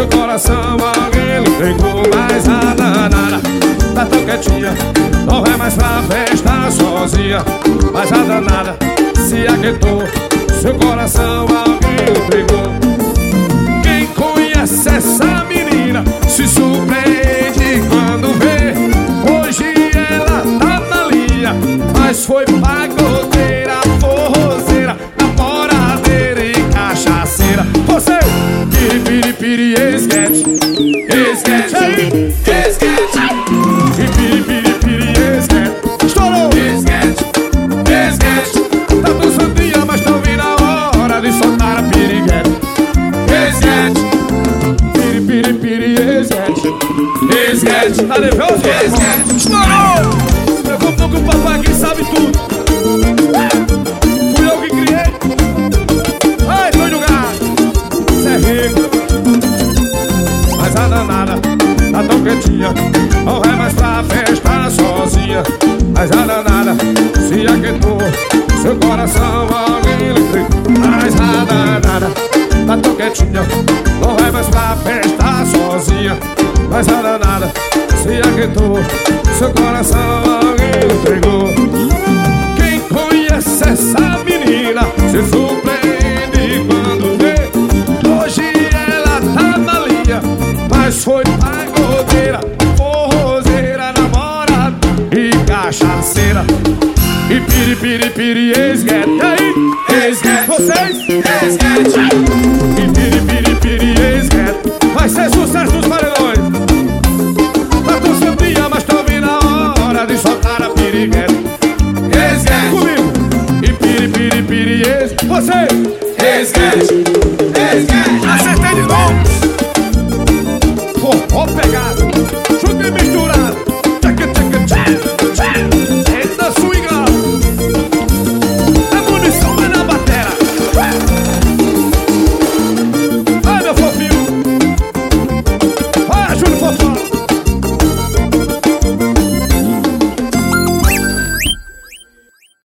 seu coração alguém lhe entregou. Mas a danada tá tão quietinha, não vai mais pra festa sozinha. Mas a danada se aquietou, seu coração alguém lhe entregou. Quem conhece essa menina se surpreende quando vê. Hoje ela tá na linha, mas foi pagodeira, forrozeira, namoradeira e cachaceira. Você, piripiri, esquete, esquete, esquete, piripiri, esquete, estourou, esquete, esquete. Tá do santinha, mas tá ouvindo a hora de soltar a piriguete. Esquete, piripiri, esquete, esquete. Tá nervoso? Esquete, estourou. Preocupa que o papai aqui sabe tudo. Fui eu que criei. Ai, doido gato, cê é rico. Mas a danada tá tão quietinha, não vai mais pra festa sozinha. Mas a danada se aquietou, seu coração alguém lhe entregou. Mas a danada tá tão quietinha, não vai mais pra festa sozinha. Mas a danada se aquietou, seu coração alguém lhe entregou. Quem conhece essa menina se surpreende quando vê. Hoje ela tá na linha, mas foi pagodeira, forrozeira, namorada e cachaceira. E piripiri, esquete, e aí? Esquete, vocês? Esquete. E piripiri, esquete, vai ser sucesso dos paredões. Tá tão santinha, mas tá ouvindo a hora de soltar a piriguete. Esquete comigo. E piripiri, esquete, vocês? Esquete.